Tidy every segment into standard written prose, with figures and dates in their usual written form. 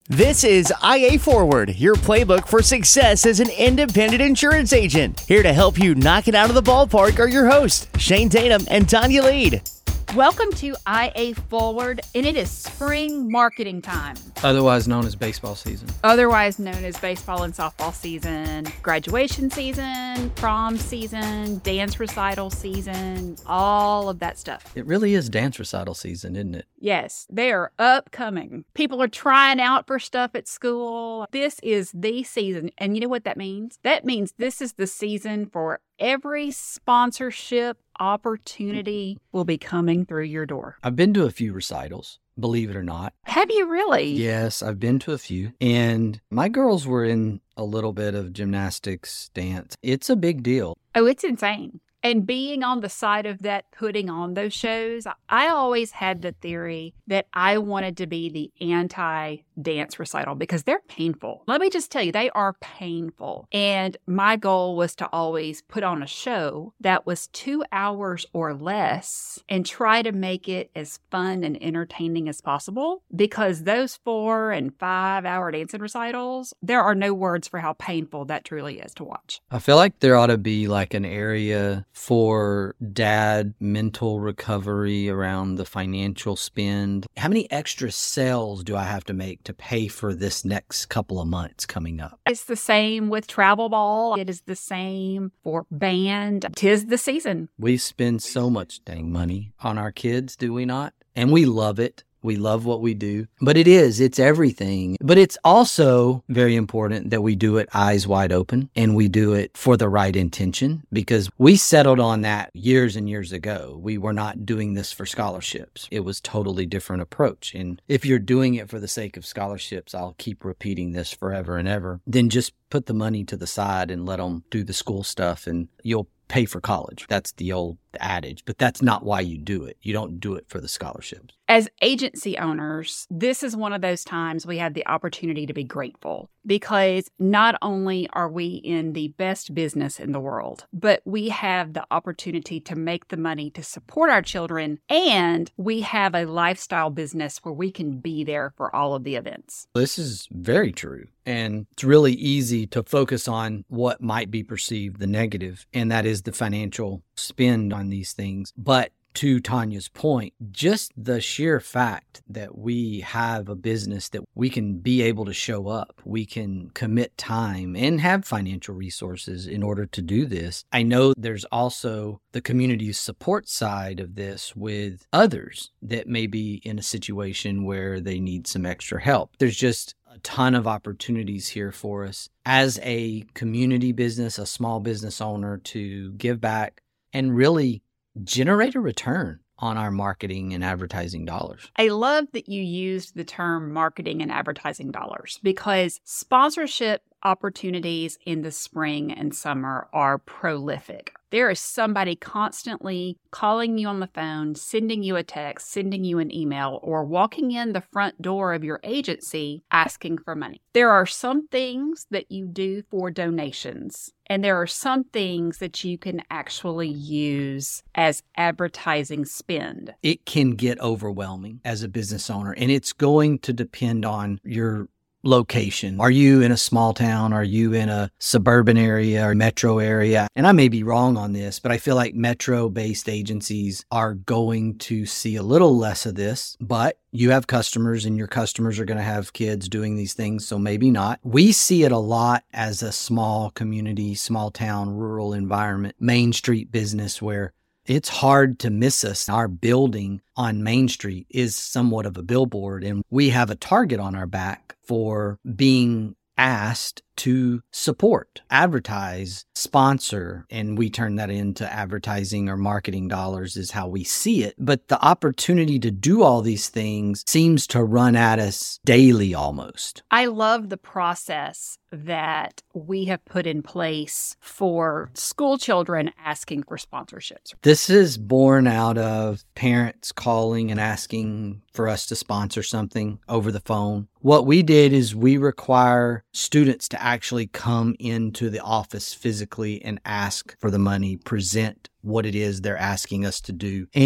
This is IA Forward, your playbook for success as an independent insurance agent. Here to help you knock it out of the ballpark are your hosts, Shane Tatum and Tanya Lead. Welcome to IA Forward, and it is spring marketing time. Otherwise known as baseball season. Otherwise known as baseball and softball season, graduation season, prom season, dance recital season, all of that stuff. It really is dance recital season, isn't it? Yes, they are upcoming. People are trying out for stuff at school. This is the season. And you know what that means? That means this is the season for every sponsorship opportunity will be coming through your door. I've been to a few recitals, believe it or not. Have you really? Yes, I've been to a few. And my girls were in a little bit of gymnastics, dance. It's a big deal. Oh, it's insane. And being on the side of that, putting on those shows, I always had the theory that I wanted to be the anti-dance recital because they're painful. Let me just tell you, they are painful. And my goal was to always put on a show that was 2 hours or less and try to make it as fun and entertaining as possible, because those 4 and 5 hour dancing recitals, there are no words for how painful that truly is to watch. I feel like there ought to be like an area for dad mental recovery around the financial spend. How many extra sales do I have to make to pay for this next couple of months coming up? It's the same with travel ball. It is the same for band. 'Tis the season. We spend so much dang money on our kids, do we not? And we love it. We love what we do, but it's everything. But it's also very important that we do it eyes wide open and we do it for the right intention, because we settled on that years and years ago. We were not doing this for scholarships. It was totally different approach. And if you're doing it for the sake of scholarships, I'll keep repeating this forever and ever, then just put the money to the side and let them do the school stuff and you'll pay for college. That's the old adage, but that's not why you do it. You don't do it for the scholarships. As agency owners, this is one of those times we have the opportunity to be grateful, because not only are we in the best business in the world, but we have the opportunity to make the money to support our children, and we have a lifestyle business where we can be there for all of the events. This is very true. And it's really easy to focus on what might be perceived the negative, and that is the financial spend on these things. But to Tanya's point, just the sheer fact that we have a business that we can be able to show up, we can commit time and have financial resources in order to do this. I know there's also the community support side of this with others that may be in a situation where they need some extra help. There's just a ton of opportunities here for us as a community business, a small business owner, to give back and really generate a return on our marketing and advertising dollars. I love that you used the term marketing and advertising dollars, because sponsorship opportunities in the spring and summer are prolific. There is somebody constantly calling you on the phone, sending you a text, sending you an email, or walking in the front door of your agency asking for money. There are some things that you do for donations, and there are some things that you can actually use as advertising spend. It can get overwhelming as a business owner, and it's going to depend on your location. Are you in a small town? Are you in a suburban area or metro area? And I may be wrong on this, but I feel like metro-based agencies are going to see a little less of this, but you have customers and your customers are going to have kids doing these things, so maybe not. We see it a lot as a small community, small town, rural environment, Main Street business where it's hard to miss us. Our building on Main Street is somewhat of a billboard, and we have a target on our back for being asked to support, advertise, sponsor, and we turn that into advertising or marketing dollars is how we see it. But the opportunity to do all these things seems to run at us daily almost. I love the process that we have put in place for school children asking for sponsorships. This is born out of parents calling and asking for us to sponsor something over the phone. What we did is we require students to actually come into the office physically and ask for the money, present what it is they're asking us to do. And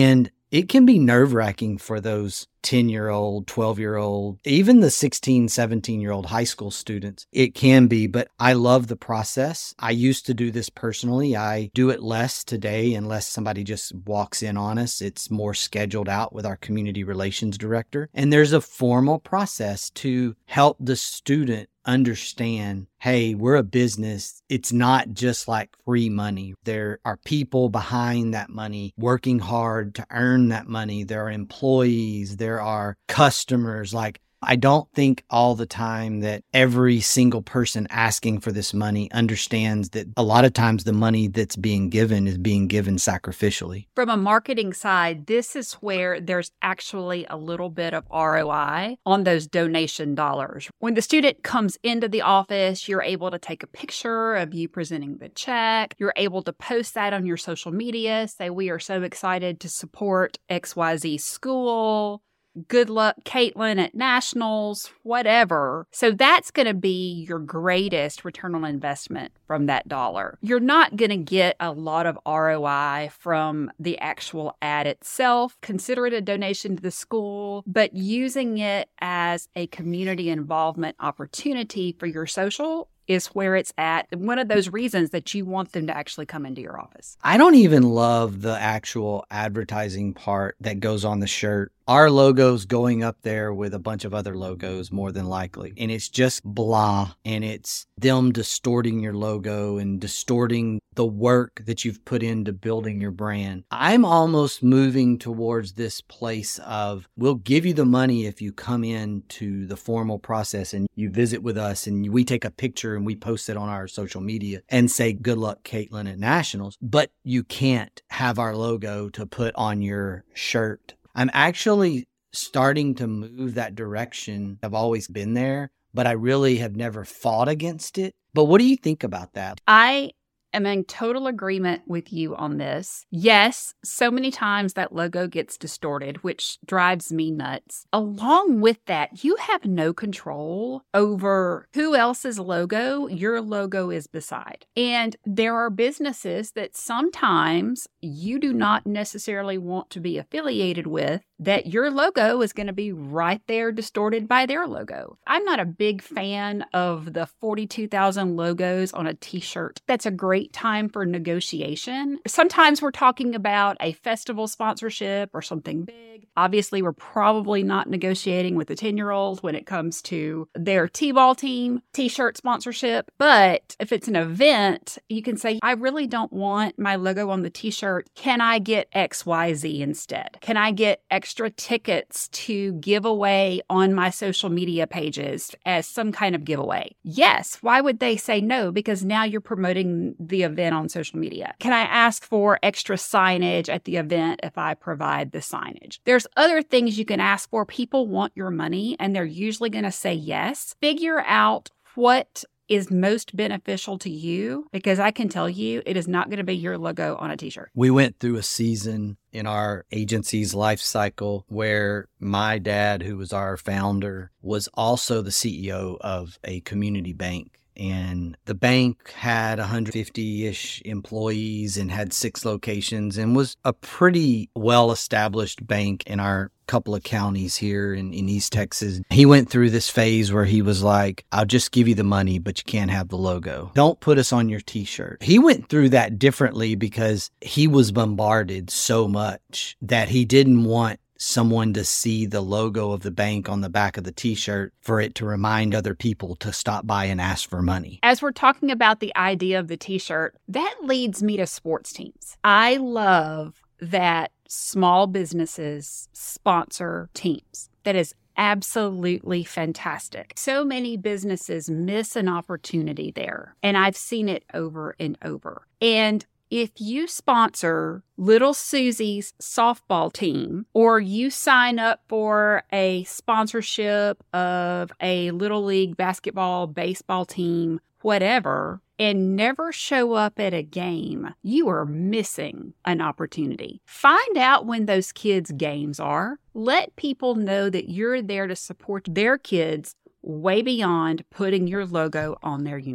it can be nerve-wracking for those 10-year-old, 12-year-old, even the 16, 17-year-old high school students. It can be, but I love the process. I used to do this personally. I do it less today unless somebody just walks in on us. It's more scheduled out with our community relations director. And there's a formal process to help the student understand, hey, we're a business. It's not just like free money. There are people behind that money working hard to earn that money. There are employees. There are customers. Like, I don't think all the time that every single person asking for this money understands that a lot of times the money that's being given is being given sacrificially. From a marketing side, this is where there's actually a little bit of ROI on those donation dollars. When the student comes into the office, you're able to take a picture of you presenting the check. You're able to post that on your social media, say, we are so excited to support XYZ school. Good luck, Caitlin, at nationals, whatever. So that's going to be your greatest return on investment from that dollar. You're not going to get a lot of ROI from the actual ad itself. Consider it a donation to the school, but using it as a community involvement opportunity for your social is where it's at. One of those reasons that you want them to actually come into your office. I don't even love the actual advertising part that goes on the shirt. Our logo's going up there with a bunch of other logos, more than likely. And it's just blah. And it's them distorting your logo and distorting the work that you've put into building your brand. I'm almost moving towards this place of, we'll give you the money if you come into the formal process and you visit with us and we take a picture and we post it on our social media and say, good luck, Caitlin, at nationals. But you can't have our logo to put on your shirt. I'm actually starting to move that direction. I've always been there, but I really have never fought against it. But what do you think about that? I am in total agreement with you on this. Yes, so many times that logo gets distorted, which drives me nuts. Along with that, you have no control over who else's logo your logo is beside. And there are businesses that sometimes you do not necessarily want to be affiliated with, that your logo is going to be right there distorted by their logo. I'm not a big fan of the 42,000 logos on a t-shirt. That's a great time for negotiation. Sometimes we're talking about a festival sponsorship or something big. Obviously, we're probably not negotiating with a 10-year-old when it comes to their t-ball team t-shirt sponsorship. But if it's an event, you can say, I really don't want my logo on the t-shirt. Can I get XYZ instead? Can I get extra tickets to give away on my social media pages as some kind of giveaway? Yes. Why would they say no? Because now you're promoting the event on social media. Can I ask for extra signage at the event if I provide the signage? There's other things you can ask for. People want your money and they're usually going to say yes. Figure out what is most beneficial to you, because I can tell you it is not going to be your logo on a t-shirt. We went through a season in our agency's life cycle where my dad, who was our founder, was also the CEO of a community bank. And the bank had 150-ish employees and had 6 locations and was a pretty well-established bank in our couple of counties here in East Texas. He went through this phase where he was like, I'll just give you the money, but you can't have the logo. Don't put us on your t-shirt. He went through that differently because he was bombarded so much that he didn't want someone to see the logo of the bank on the back of the t-shirt for it to remind other people to stop by and ask for money. As we're talking about the idea of the t-shirt, that leads me to sports teams. I love that small businesses sponsor teams. That is absolutely fantastic. So many businesses miss an opportunity there, and I've seen it over and over. And if you sponsor Little Susie's softball team, or you sign up for a sponsorship of a Little League basketball, baseball team, whatever, and never show up at a game, you are missing an opportunity. Find out when those kids' games are. Let people know that you're there to support their kids way beyond putting your logo on their uniform.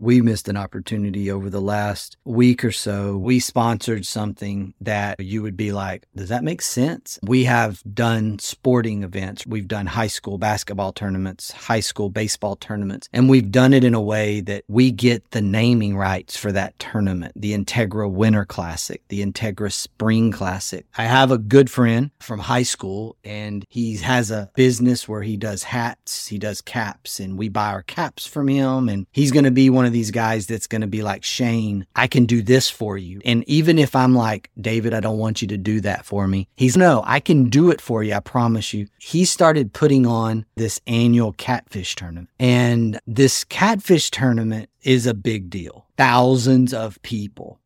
we missed an opportunity over the last week or so. We sponsored something that you would be like, does that make sense? We have done sporting events. We've done high school basketball tournaments, high school baseball tournaments, and we've done it in a way that we get the naming rights for that tournament, the Integra Winter Classic, the Integra Spring Classic. I have a good friend from high school, and he has a business where he does hats, he does caps, and we buy our caps from him. And he's going to be one of these guys that's going to be like, Shane, I can do this for you. And even if I'm like, David, I don't want you to do that for me, he's, no, I can do it for you. I promise you. He started putting on this annual catfish tournament. And this catfish tournament is a big deal. Thousands of people,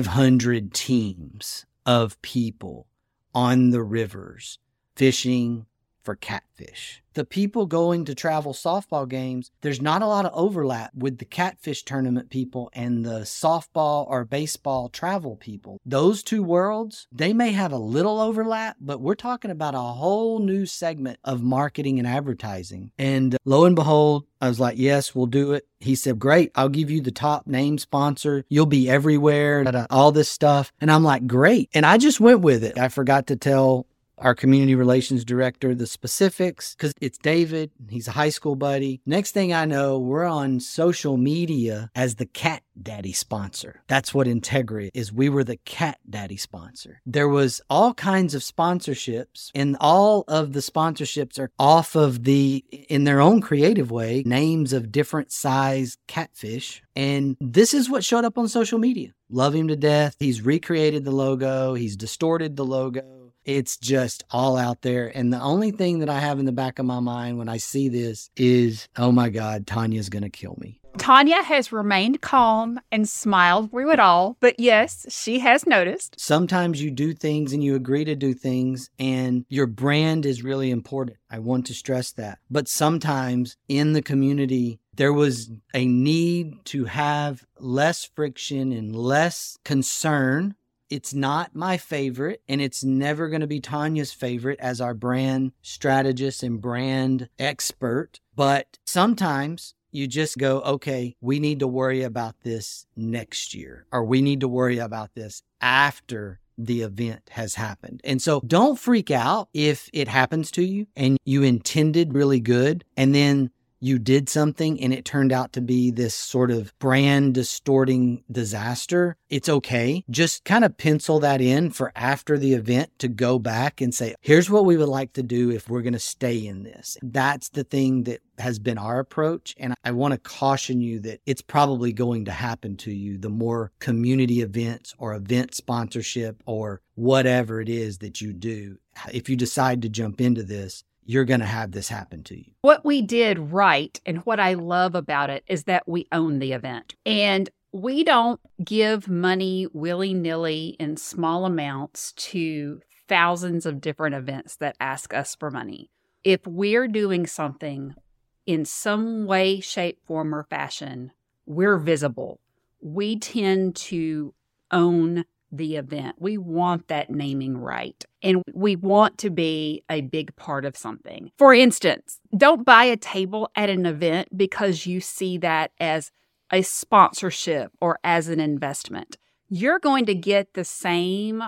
500 teams of people on the rivers fishing for catfish. The people going to travel softball games, there's not a lot of overlap with the catfish tournament people and the softball or baseball travel people. Those two worlds, they may have a little overlap, but we're talking about a whole new segment of marketing and advertising. And lo and behold, I was like, yes, we'll do it. He said, great, I'll give you the top name sponsor. You'll be everywhere, all this stuff. And I'm like, great. And I just went with it. I forgot to tell our community relations director the specifics because it's David. He's a high school buddy. Next thing I know, we're on social media as the Cat Daddy sponsor. That's what Integra is. We were the Cat Daddy sponsor. There was all kinds of sponsorships, and all of the sponsorships are off of in their own creative way, names of different size catfish. And this is what showed up on social media. Love him to death. He's recreated the logo. He's distorted the logo. It's just all out there. And the only thing that I have in the back of my mind when I see this is, oh my God, Tanya's going to kill me. Tanya has remained calm and smiled through it all. But yes, she has noticed. Sometimes you do things and you agree to do things and your brand is really important. I want to stress that. But sometimes in the community, there was a need to have less friction and less concern. It's not my favorite, and it's never going to be Tanya's favorite as our brand strategist and brand expert. But sometimes you just go, okay, we need to worry about this next year, or we need to worry about this after the event has happened. And so don't freak out if it happens to you and you intended really good, and then you did something and it turned out to be this sort of brand distorting disaster. It's okay. Just kind of pencil that in for after the event to go back and say, here's what we would like to do if we're going to stay in this. That's the thing that has been our approach. And I want to caution you that it's probably going to happen to you. The more community events or event sponsorship or whatever it is that you do, if you decide to jump into this, you're going to have this happen to you. What we did right and what I love about it is that we own the event. And we don't give money willy-nilly in small amounts to thousands of different events that ask us for money. If we're doing something in some way, shape, form, or fashion, we're visible. We tend to own the event. We want that naming right. And we want to be a big part of something. For instance, don't buy a table at an event because you see that as a sponsorship or as an investment. You're going to get the same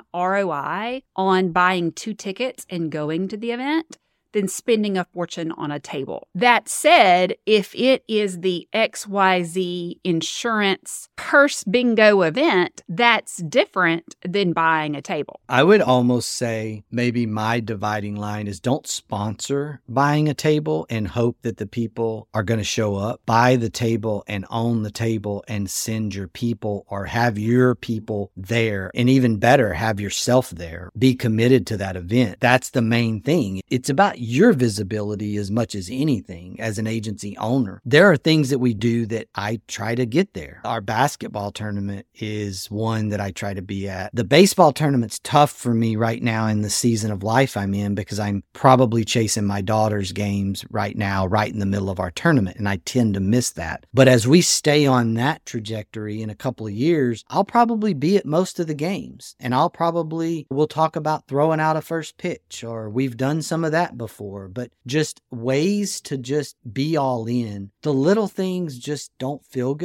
ROI on buying 2 tickets and going to the event than spending a fortune on a table. That said, if it is the XYZ insurance purse bingo event, that's different than buying a table. I would almost say maybe my dividing line is don't sponsor buying a table and hope that the people are going to show up. Buy the table and own the table and send your people or have your people there. And even better, have yourself there. Be committed to that event. That's the main thing. It's about your visibility as much as anything as an agency owner. There are things that we do that I try to get there. Our basketball tournament is one that I try to be at. The baseball tournament's tough for me right now in the season of life I'm in because I'm probably chasing my daughter's games right now, right in the middle of our tournament, and I tend to miss that. But as we stay on that trajectory in a couple of years, I'll probably be at most of the games, and we'll talk about throwing out a first pitch, or we've done some of that before, but just ways to just be all in. The little things just don't feel good.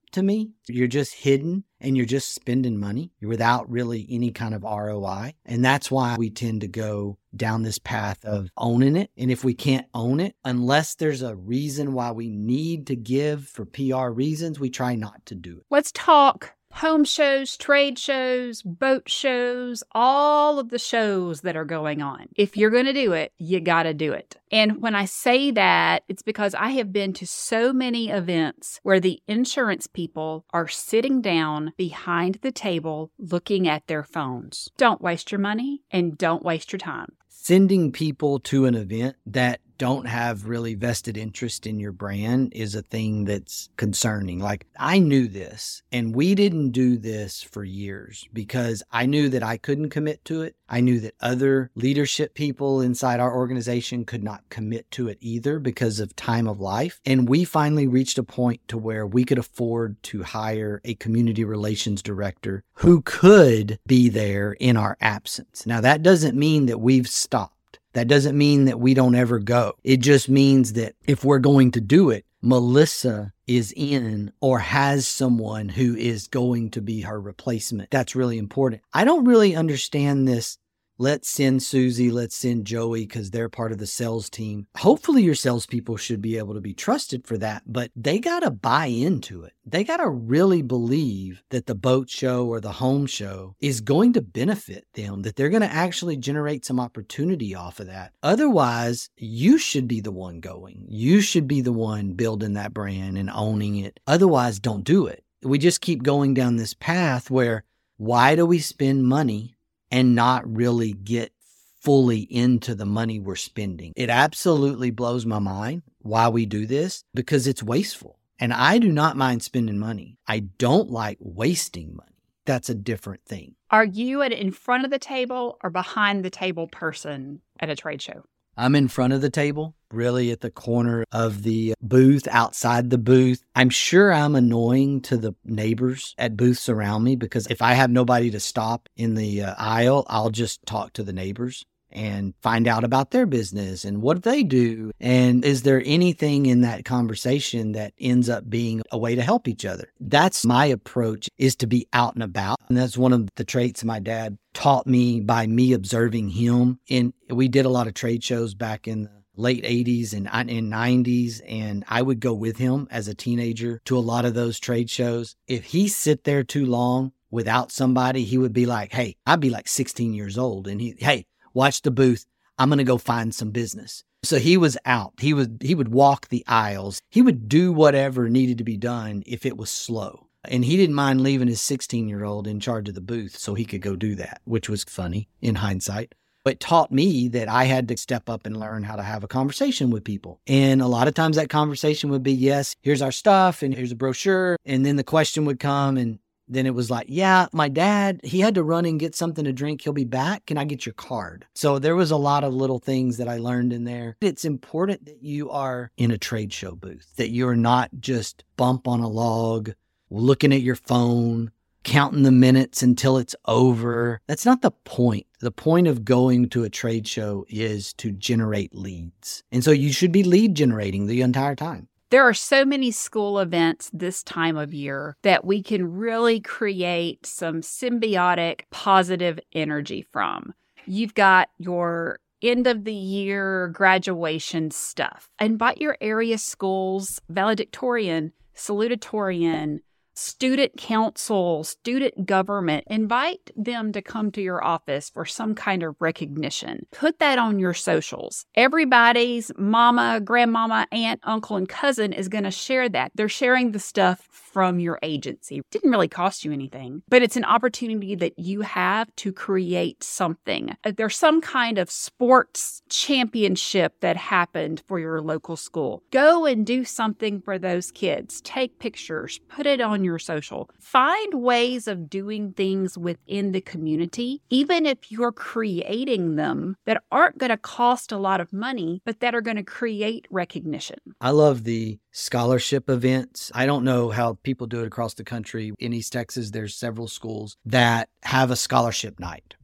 to me. You're just hidden and you're just spending money without really any kind of ROI. And that's why we tend to go down this path of owning it. And if we can't own it, unless there's a reason why we need to give for PR reasons, we try not to do it. Let's talk home shows, trade shows, boat shows, all of the shows that are going on. If you're going to do it, you got to do it. And when I say that, it's because I have been to so many events where the insurance people are sitting down behind the table looking at their phones. Don't waste your money and don't waste your time. Sending people to an event that don't have really vested interest in your brand is a thing that's concerning. Like, I knew this, and we didn't do this for years because I knew that I couldn't commit to it. I knew that other leadership people inside our organization could not commit to it either because of time of life. And we finally reached a point to where we could afford to hire a community relations director who could be there in our absence. Now, that doesn't mean that we've stopped. That doesn't mean that we don't ever go. It just means that if we're going to do it, Melissa is in or has someone who is going to be her replacement. That's really important. I don't really understand this. Let's send Susie, let's send Joey because they're part of the sales team. Hopefully your salespeople should be able to be trusted for that, but they got to buy into it. They got to really believe that the boat show or the home show is going to benefit them, that they're going to actually generate some opportunity off of that. Otherwise, you should be the one going. You should be the one building that brand and owning it. Otherwise, don't do it. We just keep going down this path where why do we spend money and not really get fully into the money we're spending? It absolutely blows my mind why we do this because it's wasteful. And I do not mind spending money. I don't like wasting money. That's a different thing. Are you an in front of the table or behind the table person at a trade show? I'm in front of the table, really at the corner of the booth, outside the booth. I'm sure I'm annoying to the neighbors at booths around me because if I have nobody to stop in the aisle, I'll just talk to the neighbors and find out about their business and what they do. And is there anything in that conversation that ends up being a way to help each other? That's my approach, is to be out and about. And that's one of the traits my dad taught me by me observing him. And we did a lot of trade shows back in the late 80s and 90s. And I would go with him as a teenager to a lot of those trade shows. If he sit there too long without somebody, he would be like, hey, I'd be like 16 years old. And hey, watch the booth. I'm going to go find some business. So he was out. He would walk the aisles. He would do whatever needed to be done if it was slow. And he didn't mind leaving his 16-year-old in charge of the booth so he could go do that, which was funny in hindsight. But it taught me that I had to step up and learn how to have a conversation with people. And a lot of times that conversation would be, yes, here's our stuff and here's a brochure. And then the question would come and then it was like, yeah, my dad, he had to run and get something to drink. He'll be back. Can I get your card? So there was a lot of little things that I learned in there. It's important that you are in a trade show booth, that you're not just bump on a log, looking at your phone, counting the minutes until it's over. That's not the point. The point of going to a trade show is to generate leads. And so you should be lead generating the entire time. There are so many school events this time of year that we can really create some symbiotic positive energy from. You've got your end of the year graduation stuff. Invite your area schools, valedictorian, salutatorian, student council, student government. Invite them to come to your office for some kind of recognition. Put that on your socials. Everybody's mama, grandmama, aunt, uncle, and cousin is going to share that. They're sharing the stuff from your agency. It didn't really cost you anything, but it's an opportunity that you have to create something. There's some kind of sports championship that happened for your local school. Go and do something for those kids. Take pictures, put it on your social. Find ways of doing things within the community, even if you're creating them, that aren't going to cost a lot of money, but that are going to create recognition. I love the scholarship events. I don't know how people do it across the country. In East Texas, there's several schools that have a scholarship night.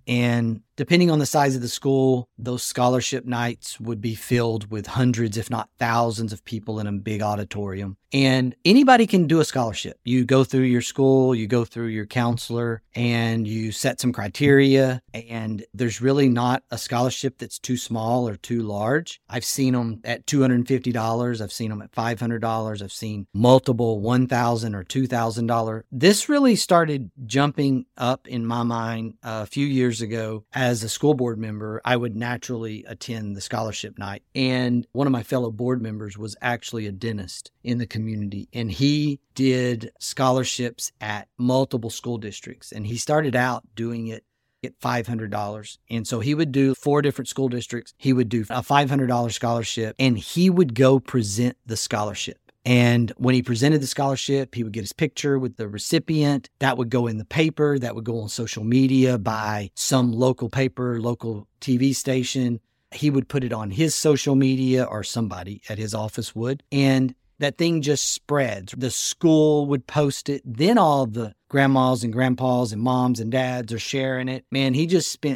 And depending on the size of the school, those scholarship nights would be filled with hundreds, if not thousands of people in a big auditorium. And anybody can do a scholarship. You go through your school, you go through your counselor, and you set some criteria. And there's really not a scholarship that's too small or too large. I've seen them at $250. I've seen them at $500. I've seen multiple $1,000 or $2,000. This really started jumping up in my mind a few years ago. As a school board member, I would naturally attend the scholarship night. And one of my fellow board members was actually a dentist in the community. And he did scholarships at multiple school districts. And he started out doing it at $500. And so he would do 4 different school districts. He would do a $500 scholarship, and he would go present the scholarship. And when he presented the scholarship, he would get his picture with the recipient. That would go in the paper. That would go on social media by some local paper, local TV station. He would put it on his social media, or somebody at his office would. And that thing just spreads. The school would post it. Then all the grandmas and grandpas and moms and dads are sharing it. Man, he just spent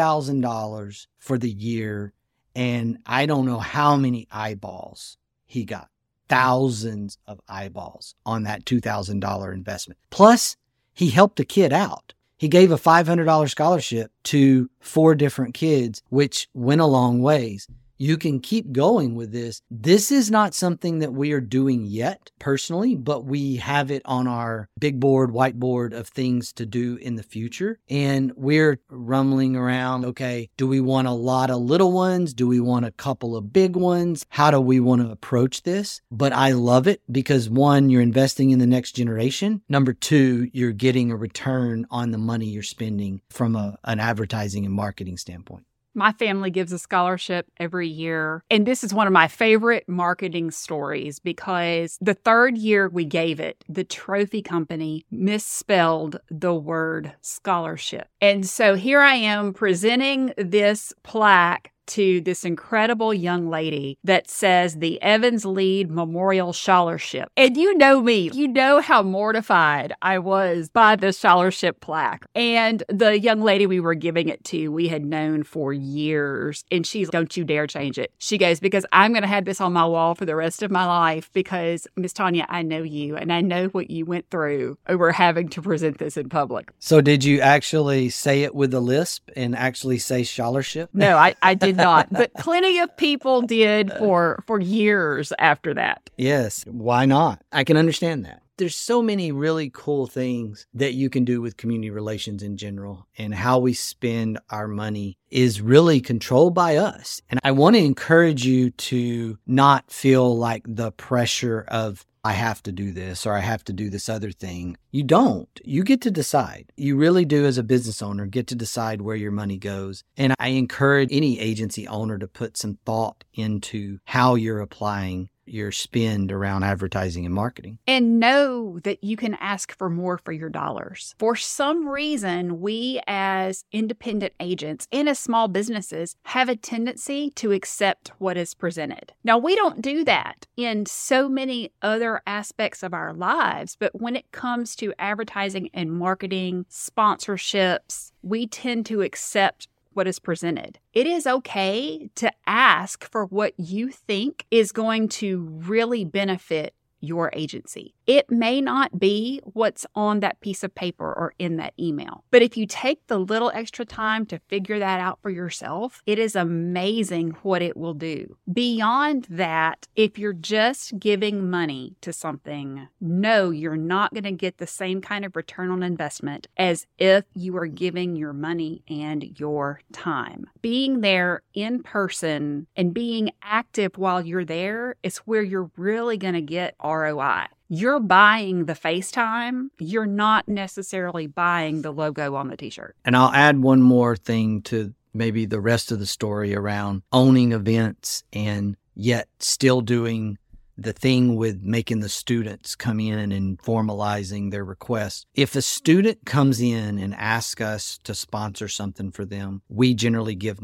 $2,000 for the year. And I don't know how many eyeballs he got. Thousands of eyeballs on that $2,000 investment. Plus, he helped a kid out. He gave a $500 scholarship to 4 different kids, which went a long ways. You can keep going with this. This is not something that we are doing yet personally, but we have it on our big board, whiteboard of things to do in the future. And we're rumbling around, okay, do we want a lot of little ones? Do we want a couple of big ones? How do we want to approach this? But I love it because 1, you're investing in the next generation. Number 2, you're getting a return on the money you're spending from an advertising and marketing standpoint. My family gives a scholarship every year. And this is one of my favorite marketing stories because the 3rd year we gave it, the trophy company misspelled the word scholarship. And so here I am presenting this plaque to this incredible young lady that says the Evans Lead Memorial Scholarship. And you know me, you know how mortified I was by the scholarship plaque. And the young lady we were giving it to, we had known for years. And she's, don't you dare change it. She goes, because I'm going to have this on my wall for the rest of my life because, Miss Tanya, I know you and I know what you went through over having to present this in public. So did you actually say it with a lisp and actually say scholarship? No, I did not, but plenty of people did for years after that. Yes, why not? I can understand that. There's so many really cool things that you can do with community relations in general, and how we spend our money is really controlled by us. And I want to encourage you to not feel like the pressure of, I have to do this or I have to do this other thing. You don't. You get to decide. You really do, as a business owner, get to decide where your money goes. And I encourage any agency owner to put some thought into how you're applying your spend around advertising and marketing. And know that you can ask for more for your dollars. For some reason, we as independent agents and as small businesses have a tendency to accept what is presented. Now, we don't do that in so many other aspects of our lives, but when it comes to advertising and marketing, sponsorships, we tend to accept what is presented. It is okay to ask for what you think is going to really benefit your agency. It may not be what's on that piece of paper or in that email, but if you take the little extra time to figure that out for yourself, it is amazing what it will do. Beyond that, if you're just giving money to something, no, you're not going to get the same kind of return on investment as if you are giving your money and your time. Being there in person and being active while you're there is where you're really going to get ROI. You're buying the FaceTime. You're not necessarily buying the logo on the t-shirt. And I'll add one more thing to maybe the rest of the story around owning events and yet still doing the thing with making the students come in and formalizing their request. If a student comes in and asks us to sponsor something for them, we generally give money.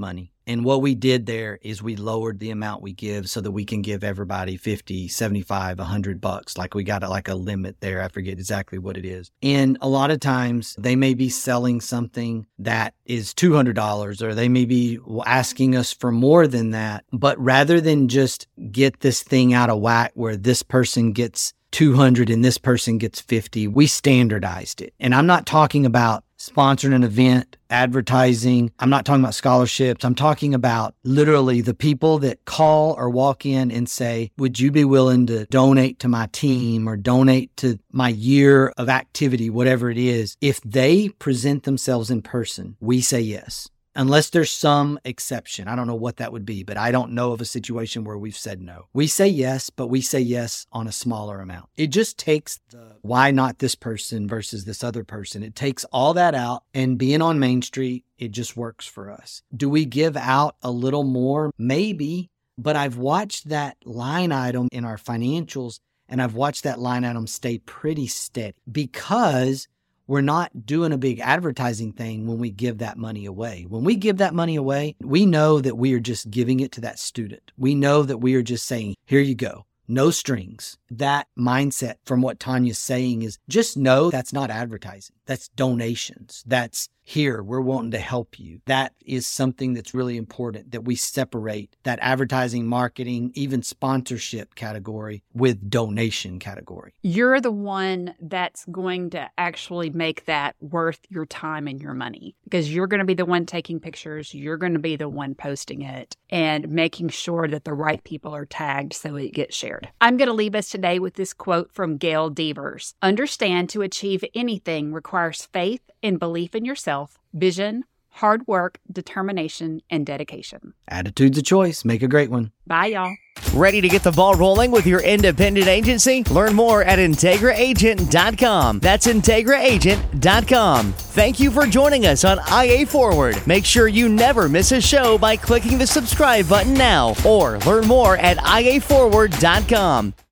And what we did there is we lowered the amount we give so that we can give everybody 50, 75, $100. Like we got like a limit there. I forget exactly what it is. And a lot of times they may be selling something that is $200 or they may be asking us for more than that. But rather than just get this thing out of whack where this person gets 200 and this person gets 50, we standardized it. And I'm not talking about sponsoring an event, advertising. I'm not talking about scholarships. I'm talking about literally the people that call or walk in and say, would you be willing to donate to my team or donate to my year of activity, whatever it is? If they present themselves in person, we say yes. Unless there's some exception. I don't know what that would be, but I don't know of a situation where we've said no. We say yes, but we say yes on a smaller amount. It just takes the why not this person versus this other person. It takes all that out, and being on Main Street, it just works for us. Do we give out a little more? Maybe, but I've watched that line item in our financials, and I've watched that line item stay pretty steady because we're not doing a big advertising thing when we give that money away. When we give that money away, we know that we are just giving it to that student. We know that we are just saying, here you go. No strings. That mindset from what Tanya's saying is just know that's not advertising. That's donations. That's here. We're wanting to help you. That is something that's really important, that we separate that advertising, marketing, even sponsorship category with donation category. You're the one that's going to actually make that worth your time and your money, because you're going to be the one taking pictures. You're going to be the one posting it and making sure that the right people are tagged so it gets shared. I'm going to leave us today with this quote from Gail Devers. Understand to achieve anything requires faith and belief in yourself, vision, hard work, determination, and dedication. Attitude's a choice. Make a great one. Bye, y'all. Ready to get the ball rolling with your independent agency? Learn more at IntegraAgent.com. That's IntegraAgent.com. Thank you for joining us on IA Forward. Make sure you never miss a show by clicking the subscribe button now or learn more at IAForward.com.